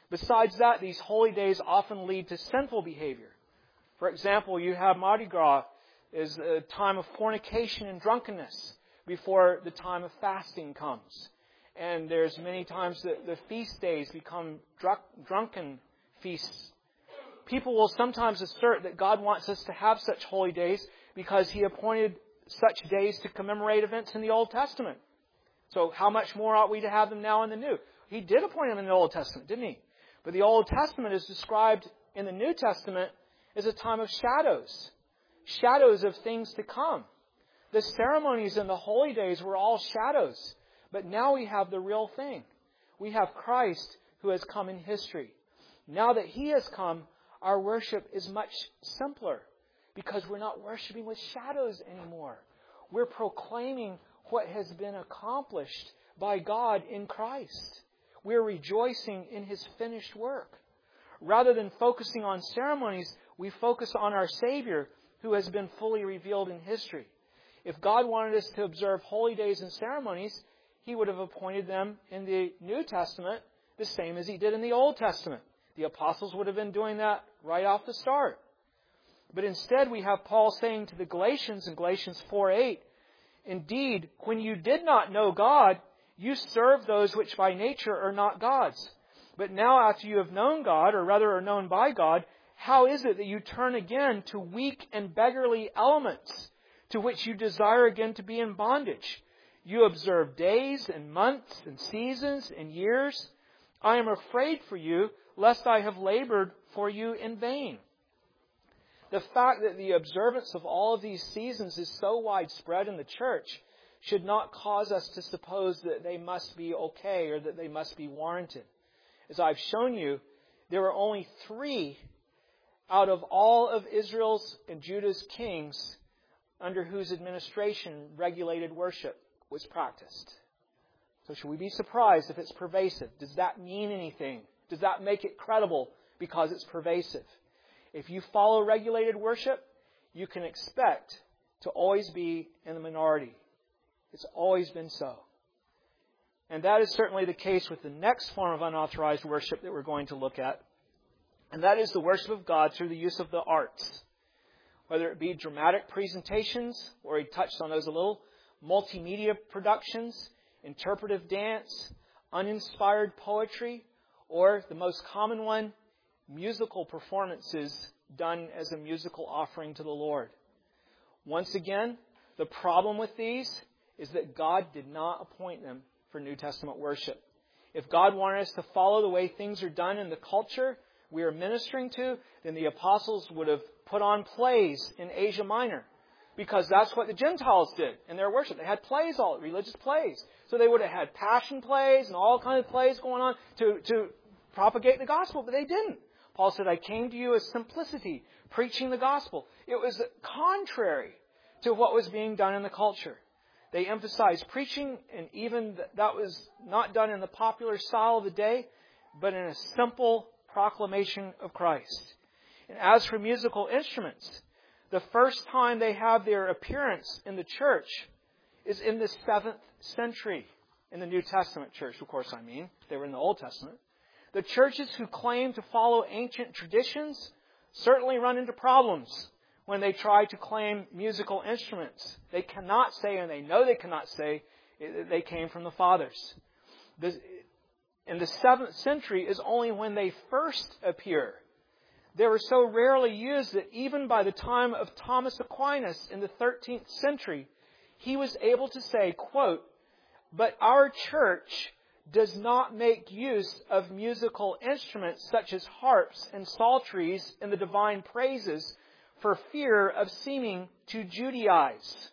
Besides that, these holy days often lead to sinful behavior. For example, you have Mardi Gras is a time of fornication and drunkenness before the time of fasting comes. And there's many times that the feast days become drunken feasts. People will sometimes assert that God wants us to have such holy days because He appointed such days to commemorate events in the Old Testament. So how much more ought we to have them now in the New? He did appoint them in the Old Testament, didn't He? But the Old Testament is described in the New Testament as a time of shadows. Shadows of things to come. The ceremonies and the holy days were all shadows. But now we have the real thing. We have Christ who has come in history. Now that He has come, our worship is much simpler because we're not worshiping with shadows anymore. We're proclaiming what has been accomplished by God in Christ. We're rejoicing in His finished work. Rather than focusing on ceremonies, we focus on our Savior who has been fully revealed in history. If God wanted us to observe holy days and ceremonies, He would have appointed them in the New Testament the same as He did in the Old Testament. The apostles would have been doing that right off the start. But instead we have Paul saying to the Galatians in Galatians 4:8, "Indeed, when you did not know God, you served those which by nature are not God's. But now after you have known God, or rather are known by God, how is it that you turn again to weak and beggarly elements, to which you desire again to be in bondage? You observe days and months and seasons and years. I am afraid for you, lest I have labored for you in vain." The fact that the observance of all of these seasons is so widespread in the church should not cause us to suppose that they must be okay or that they must be warranted. As I've shown you, there were only 3 out of all of Israel's and Judah's kings under whose administration regulated worship was practiced. So should we be surprised if it's pervasive? Does that mean anything? Does that make it credible because it's pervasive? If you follow regulated worship, you can expect to always be in the minority. It's always been so. And that is certainly the case with the next form of unauthorized worship that we're going to look at. And that is the worship of God through the use of the arts. Whether it be dramatic presentations, or he touched on those a little, multimedia productions, interpretive dance, uninspired poetry, or the most common one, musical performances done as a musical offering to the Lord. Once again, the problem with these is that God did not appoint them for New Testament worship. If God wanted us to follow the way things are done in the culture we are ministering to, then the apostles would have put on plays in Asia Minor, because that's what the Gentiles did in their worship. They had plays, all religious plays. So they would have had passion plays and all kinds of plays going on to propagate the gospel, but they didn't. Paul said, "I came to you as simplicity, preaching the gospel." It was contrary to what was being done in the culture. They emphasized preaching, and even that was not done in the popular style of the day, but in a simple proclamation of Christ. And as for musical instruments, the first time they have their appearance in the church is in the 7th century. In the New Testament church, of course, I mean. They were in the Old Testament. The churches who claim to follow ancient traditions certainly run into problems when they try to claim musical instruments. They cannot say, and they know they cannot say, they came from the fathers. In the 7th century is only when they first appear. They were so rarely used that even by the time of Thomas Aquinas in the 13th century, he was able to say, quote, "But our church does not make use of musical instruments such as harps and psalteries in the divine praises for fear of seeming to Judaize."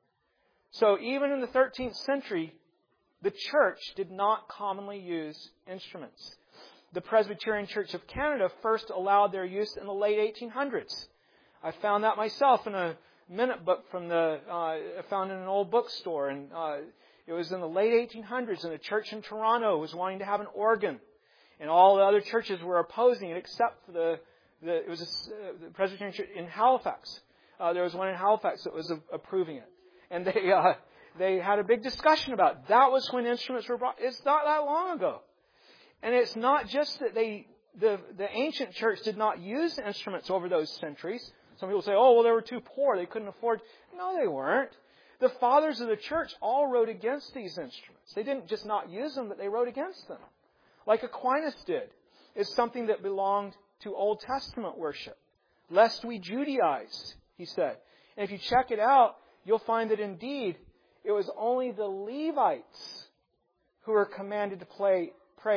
So even in the 13th century, the church did not commonly use instruments. The Presbyterian Church of Canada first allowed their use in the late 1800s. I found that myself in a minute book I found in an old bookstore, and it was in the late 1800s, and a church in Toronto was wanting to have an organ, and all the other churches were opposing it except for the Presbyterian Church in Halifax. There was one in Halifax that was approving it, and they had a big discussion about it. That was when instruments were brought. It's not that long ago. And it's not just that the ancient church did not use instruments over those centuries. Some people say, oh, well, they were too poor. They couldn't afford. No, they weren't. The fathers of the church all wrote against these instruments. They didn't just not use them, but they wrote against them. Like Aquinas did. It's something that belonged to Old Testament worship. Lest we Judaize, he said. And if you check it out, you'll find that indeed it was only the Levites who were commanded to play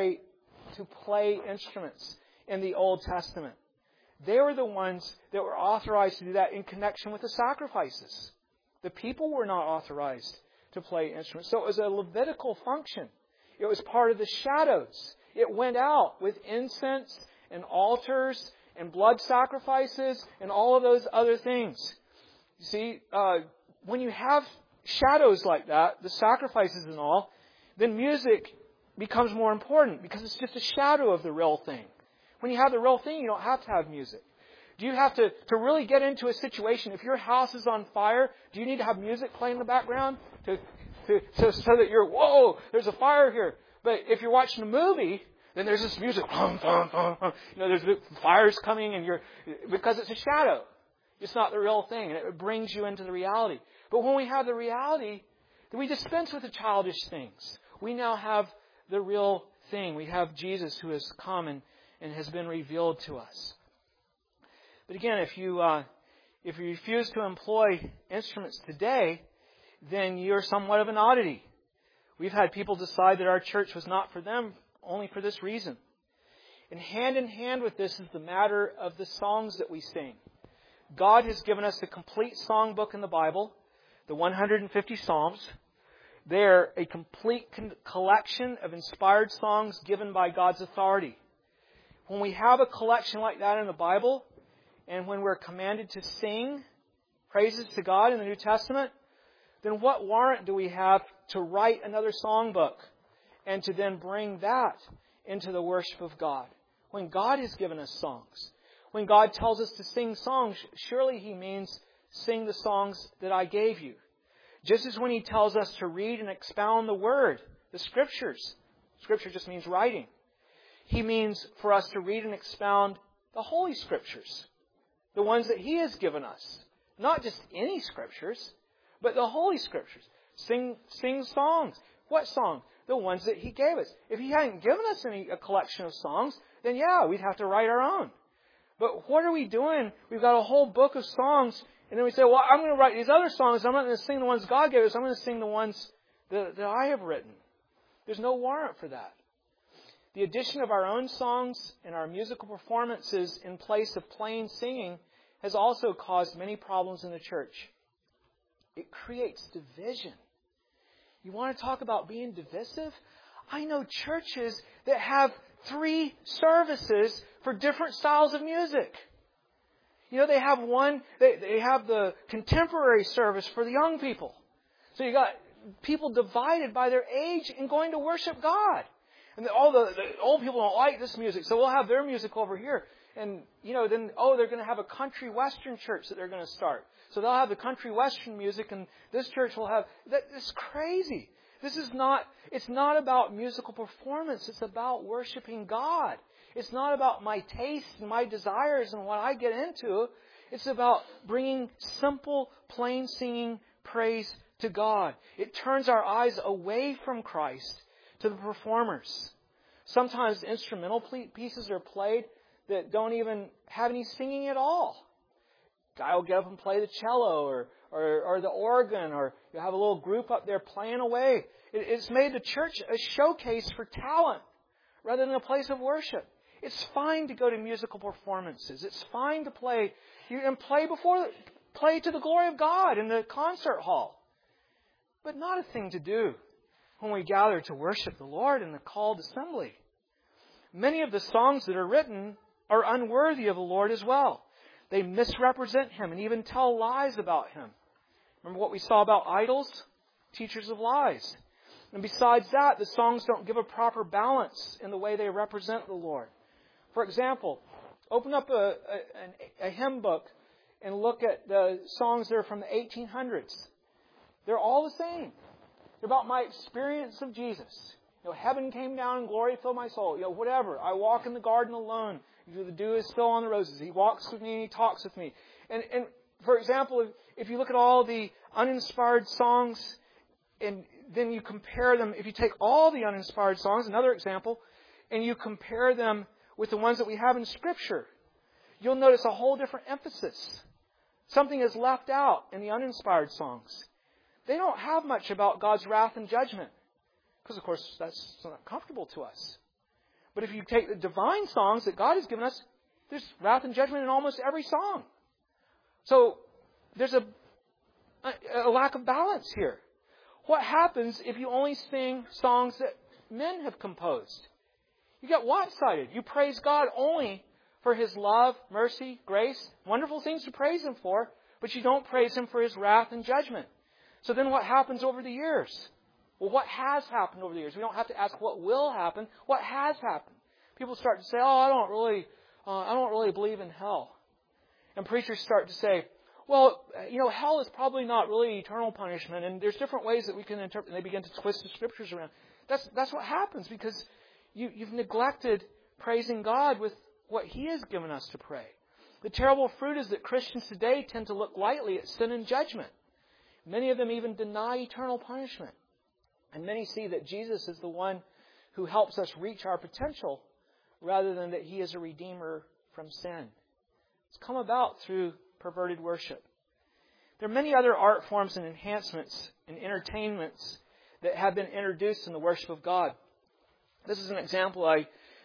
instruments in the Old Testament. They were the ones that were authorized to do that in connection with the sacrifices. The people were not authorized to play instruments. So it was a Levitical function. It was part of the shadows. It went out with incense and altars and blood sacrifices and all of those other things. You see, when you have shadows like that, the sacrifices and all, then music becomes more important because it's just a shadow of the real thing. When you have the real thing, you don't have to have music. Do you have to really get into a situation? If your house is on fire, do you need to have music playing in the background so that you're, whoa, there's a fire here? But if you're watching a movie, then there's this music, there's fires coming, and because it's a shadow. It's not the real thing, and it brings you into the reality. But when we have the reality, then we dispense with the childish things. We now have the real thing. We have Jesus who has come and has been revealed to us. But again, if you refuse to employ instruments today, then you're somewhat of an oddity. We've had people decide that our church was not for them only for this reason. And hand in hand with this is the matter of the songs that we sing. God has given us a complete songbook in the Bible, the 150 Psalms. They're a complete collection of inspired songs given by God's authority. When we have a collection like that in the Bible, and when we're commanded to sing praises to God in the New Testament, then what warrant do we have to write another songbook and to then bring that into the worship of God? When God has given us songs. When God tells us to sing songs, surely He means sing the songs that I gave you. Just as when He tells us to read and expound the Word, the Scriptures. Scripture just means writing. He means for us to read and expound the Holy Scriptures. The ones that He has given us. Not just any Scriptures, but the Holy Scriptures. Sing songs. What song? The ones that He gave us. If He hadn't given us a collection of songs, then yeah, we'd have to write our own. But what are we doing? We've got a whole book of songs, and then we say, well, I'm going to write these other songs. I'm not going to sing the ones God gave us. I'm going to sing the ones that I have written. There's no warrant for that. The addition of our own songs and our musical performances in place of plain singing has also caused many problems in the church. It creates division. You want to talk about being divisive? I know churches that have 3 services for different styles of music. They have they have the contemporary service for the young people. So you got people divided by their age in going to worship God. And all the old people don't like this music, so we'll have their music over here. And, then, they're going to have a country western church that they're going to start. So they'll have the country western music, and this church will have... It's crazy. It's not about musical performance. It's about worshiping God. It's not about my tastes and my desires and what I get into. It's about bringing simple, plain singing praise to God. It turns our eyes away from Christ to the performers. Sometimes instrumental pieces are played that don't even have any singing at all. Guy will get up and play the cello or the organ, or you have a little group up there playing away. It's made the church a showcase for talent rather than a place of worship. It's fine to go to musical performances. It's fine to play and play to the glory of God in the concert hall. But not a thing to do when we gather to worship the Lord in the called assembly. Many of the songs that are written are unworthy of the Lord as well. They misrepresent Him and even tell lies about Him. Remember what we saw about idols? Teachers of lies. And besides that, the songs don't give a proper balance in the way they represent the Lord. For example, open up a hymn book and look at the songs that are from the 1800s. They're all the same. They're about my experience of Jesus. Heaven came down and glory filled my soul. Whatever. I walk in the garden alone. The dew is still on the roses. He walks with me and He talks with me. And for example, if you look at all the uninspired songs and then you compare them, if you take all the uninspired songs, another example, and you compare them with the ones that we have in Scripture, you'll notice a whole different emphasis. Something is left out in the uninspired songs. They don't have much about God's wrath and judgment. Because, of course, that's not comfortable to us. But if you take the divine songs that God has given us, there's wrath and judgment in almost every song. So there's a lack of balance here. What happens if you only sing songs that men have composed? You get one-sided. You praise God only for His love, mercy, grace, wonderful things to praise Him for, but you don't praise Him for His wrath and judgment. So then what happens over the years? Well, what has happened over the years? We don't have to ask what will happen. What has happened? People start to say, I don't really believe in hell. And preachers start to say, well, hell is probably not really eternal punishment, and there's different ways that we can interpret, and they begin to twist the Scriptures around. That's what happens because you've neglected praising God with what He has given us to pray. The terrible fruit is that Christians today tend to look lightly at sin and judgment. Many of them even deny eternal punishment. And many see that Jesus is the one who helps us reach our potential rather than that He is a redeemer from sin. It's come about through perverted worship. There are many other art forms and enhancements and entertainments that have been introduced in the worship of God. This is an example I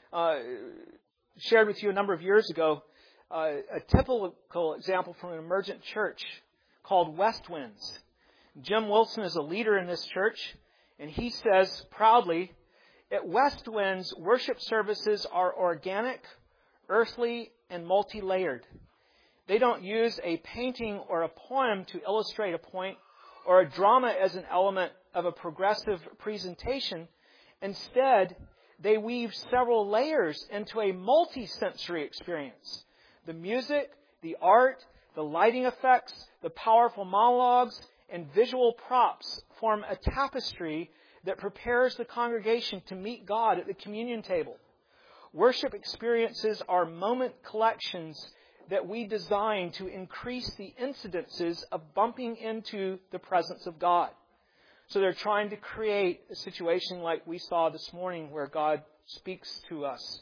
shared with you a number of years ago, a typical example from an emergent church called West Winds. Jim Wilson is a leader in this church, and he says proudly, at West Winds, worship services are organic, earthly, and multi-layered. They don't use a painting or a poem to illustrate a point or a drama as an element of a progressive presentation. Instead, they weave several layers into a multi-sensory experience. The music, the art, the lighting effects, the powerful monologues, and visual props form a tapestry that prepares the congregation to meet God at the communion table. Worship experiences are moment collections that we design to increase the incidences of bumping into the presence of God. So they're trying to create a situation like we saw this morning where God speaks to us.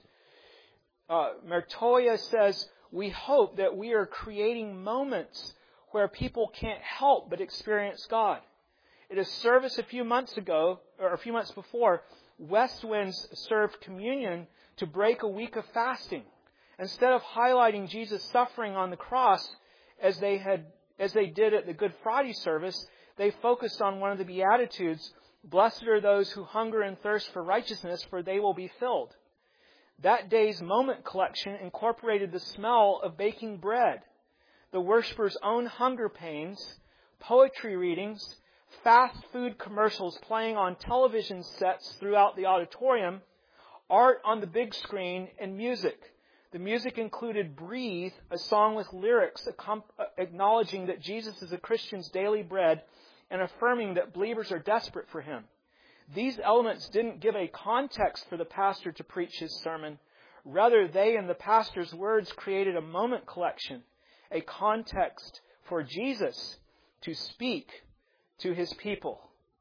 Mertoya says, we hope that we are creating moments where people can't help but experience God. At a service a few months before, West Winds served communion to break a week of fasting. Instead of highlighting Jesus' suffering on the cross as they did at the Good Friday service, they focused on one of the Beatitudes, "Blessed are those who hunger and thirst for righteousness, for they will be filled." That day's moment collection incorporated the smell of baking bread, the worshippers' own hunger pains, poetry readings, fast food commercials playing on television sets throughout the auditorium, art on the big screen, and music. The music included Breathe, a song with lyrics acknowledging that Jesus is a Christian's daily bread and affirming that believers are desperate for Him. These elements didn't give a context for the pastor to preach his sermon. Rather, they and the pastor's words created a moment collection, a context for Jesus to speak to His people.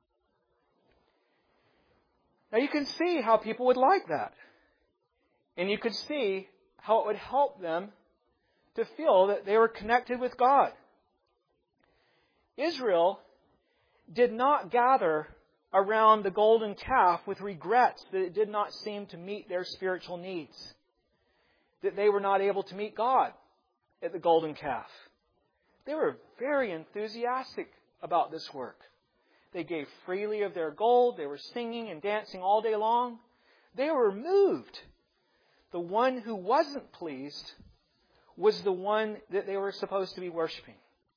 Now you can see how people would like that. And you could see how it would help them to feel that they were connected with God. Israel did not gather around the golden calf with regrets that it did not seem to meet their spiritual needs, that they were not able to meet God at the golden calf. They were very enthusiastic about this work. They gave freely of their gold. They were singing and dancing all day long. They were moved. The one who wasn't pleased was the one that they were supposed to be worshiping.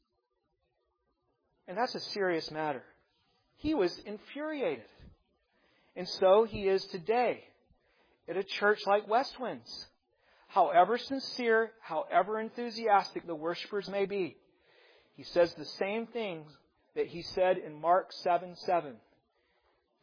And that's a serious matter. He was infuriated. And so he is today at a church like West Winds. However sincere, however enthusiastic the worshipers may be, he says the same things that he said in Mark 7:7.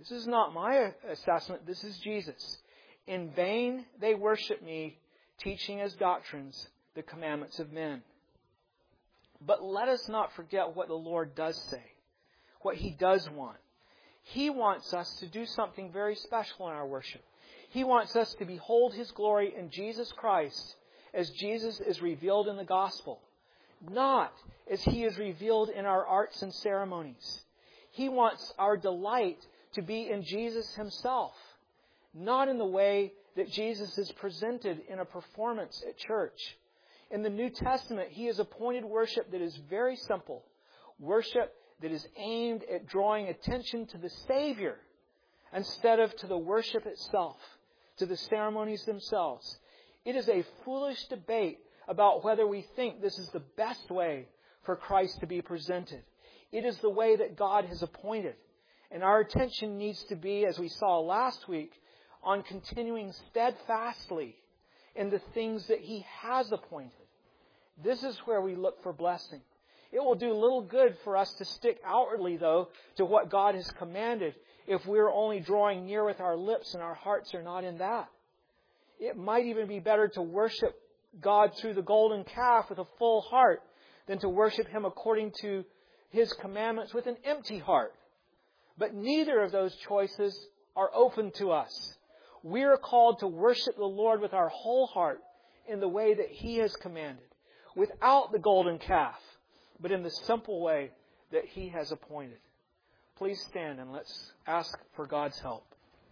This is not my assessment. This is Jesus. In vain they worship me, teaching as doctrines the commandments of men. But let us not forget what the Lord does say, what He does want. He wants us to do something very special in our worship. He wants us to behold His glory in Jesus Christ as Jesus is revealed in the gospel, not as He is revealed in our arts and ceremonies. He wants our delight to be in Jesus Himself, not in the way that Jesus is presented in a performance at church. In the New Testament, He has appointed worship that is very simple. Worship that is aimed at drawing attention to the Savior instead of to the worship itself, to the ceremonies themselves. It is a foolish debate about whether we think this is the best way for Christ to be presented. It is the way that God has appointed. And our attention needs to be, as we saw last week, on continuing steadfastly in the things that He has appointed. This is where we look for blessing. It will do little good for us to stick outwardly, though, to what God has commanded if we're only drawing near with our lips and our hearts are not in that. It might even be better to worship God through the golden calf with a full heart than to worship Him according to His commandments with an empty heart. But neither of those choices are open to us. We are called to worship the Lord with our whole heart in the way that He has commanded, without the golden calf, but in the simple way that He has appointed. Please stand and let's ask for God's help.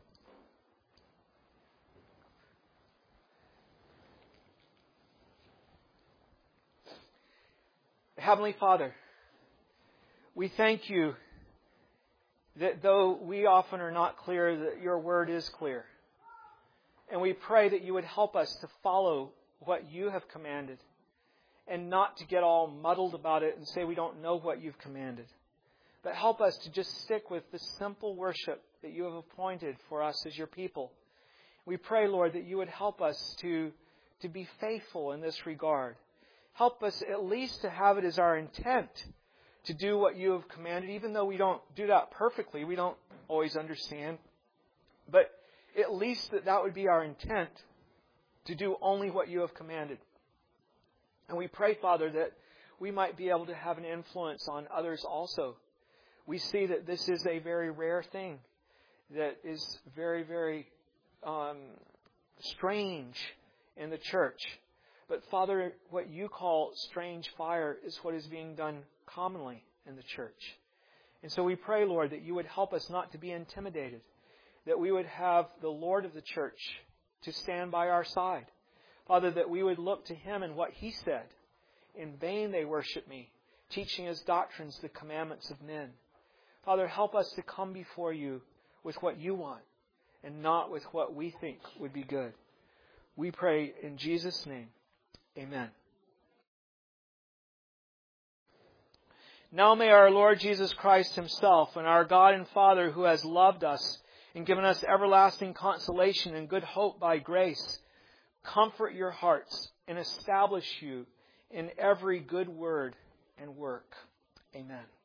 Heavenly Father, we thank You that though we often are not clear, that Your Word is clear. And we pray that You would help us to follow what You have commanded and not to get all muddled about it and say we don't know what You've commanded. But help us to just stick with the simple worship that You have appointed for us as Your people. We pray, Lord, that You would help us to be faithful in this regard. Help us at least to have it as our intent to do what You have commanded, even though we don't do that perfectly. We don't always understand. But at least that would be our intent, to do only what You have commanded. And we pray, Father, that we might be able to have an influence on others also. We see that this is a very rare thing that is very, very strange in the church. But Father, what You call strange fire is what is being done commonly in the church. And so we pray, Lord, that You would help us not to be intimidated, that we would have the Lord of the church to stand by our side. Father, that we would look to Him and what He said. In vain they worship me, teaching as doctrines the commandments of men. Father, help us to come before You with what You want and not with what we think would be good. We pray in Jesus' name. Amen. Now may our Lord Jesus Christ Himself and our God and Father, who has loved us and given us everlasting consolation and good hope by grace, comfort your hearts and establish you in every good word and work. Amen.